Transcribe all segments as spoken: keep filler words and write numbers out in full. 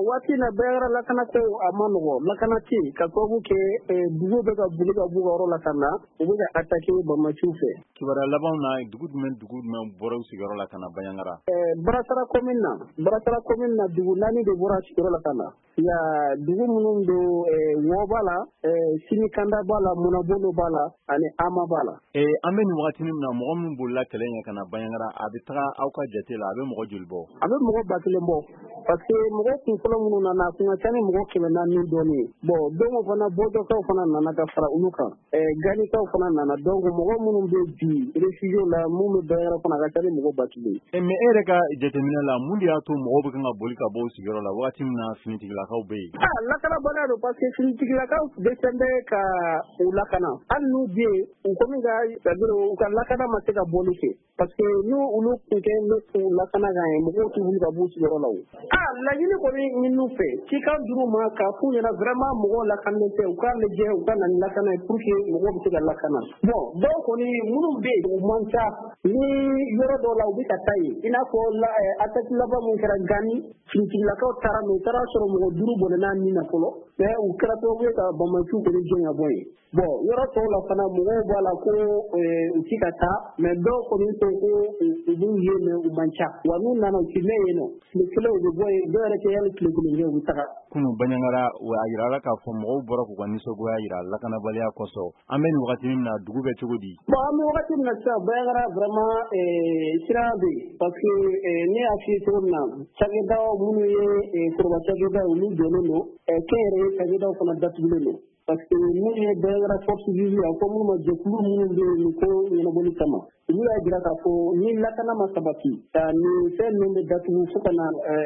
waati na bɛɛ lakana ko a ma nɔgɔ lakana ci ka sababu kɛ dugu bɛ ka boli ka b'u ka yɔrɔ la ka na u bɛ ka attaqué Banbatiw fɛ. Kibaruya labanw na dugu jumɛn dugu jumɛn bɔra u sigiyɔrɔ la ka na Baɲaŋara? Barasara commune na Barasara commune na dugu naani de bɔra sigiyɔrɔ la ka na. Ya dugu minnu don Wɔ b'a la, Sinikanda b'a la, Munabolo b'a la ani Ama b'a la. An bɛ nin wagati min na mɔgɔ min bolila kɛlɛ ɲɛ ka na Baɲaŋara a bɛ taga aw ka jate la a bɛ mɔgɔ joli bɔ? A bɛ mɔgɔ ba kelen bɔ parce que mɔgɔ kun fɔlɔ minnu nana a kun ka ca ni mɔgɔ kɛmɛ naani dɔɔnin ye. Bon donc fana Bɔdɔkaw fana nana ka fara olu kan. Ganikaw fana nana donc mɔgɔ minnu bɛ bi réfugié la mun bɛ Baɲaŋara fana a ka ca ni mɔgɔ ba kelen ye. Mais e yɛrɛ ka jateminɛ la mun de y'a to mɔgɔw bɛ kan ka boli ka bɔ u sigiyɔrɔ la wagati min na finitigilakaw bɛ yen? Ah lakanabaliya don parce que finitigilakaw dɛsɛlen bɛ ka u lakana. Hali n'u bɛ yen u kɔni ka c'est-à-dire u ka lakana ma se ka bɔli kɛ parce que n'u olu tun kɛ ne kun lakana kan ye mɔgɔw t'u wuli ka b'u sigiyɔrɔ la o. Ah laɲini kɔni ɲini u fɛ cikan dir'u ma k'a f'u ɲɛna vraiment mɔgɔw lakanilen tɛ u k'a lajɛ u ka na ni lakana ye pour que mɔgɔw bɛ se ka lakana. Bon dɔw kɔni minnu bɛ yen u man ca ni yɔrɔ dɔw la u bɛ ka taa yen i n'a fɔ attaque laban min kɛra Gani finitigilakaw taara mais u taara sɔrɔ mɔgɔ duuru bɔnna min na fɔlɔ mais u kɛra sababu ye ka Banbatiw kɔni gɛn ka bɔ yen. Bon yɔrɔ tɔw la fana mɔgɔw b'a la ko u ti ka taa mais dɔw kɔni ko ko u b'u ye mais u man ca wa n'u nana u ti mɛn yen nɔ tile kelen u bɛ bɔ yen dɔw yɛrɛ tɛ hali tile kelen kɛ u bɛ taga. Kunun Baɲaŋara a yirala k'a fɔ mɔgɔw bɔra k'u ka nisɔngoya jira lakanabaliya kɔsɔn an bɛ nin wagati min na dugu bɛ cogo di? Bon an bɛ wagati min na sisan Baɲaŋara vraiment sira bɛ yen parce que ne y'a f'i ye cogo min na cakɛda minnu ye foroba cakɛda olu jɔlen don kɛnyɛrɛye cakɛdaw fana datugulen don parce que mun ye Baɲaŋara force vive a ko minnu ma jɛkulu minnu bɛ yen ko ɲɛnabɔli kama olu y'a jira k'a fɔ ni lakana ma sabati nin fɛn ninnu bɛ datugu fo ka na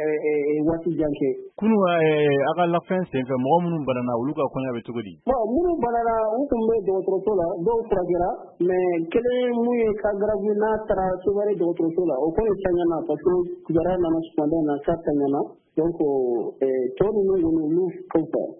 waati jan kɛ. Kunun a ka lafɛn senfɛ mɔgɔ minnu banana olu ka kɔɲɔ bɛ cogo di? Bon minnu banana u tun bɛ dɔgɔtɔrɔso la dɔw furakɛra mais kelen mun ye ka garabu n'a taara Seware dɔgɔtɔrɔso la o kɔni tanyana parce que kibaruya nana sumanda na k'a tanyana donc tɔ ninnu kɔni olu kɔfɛ.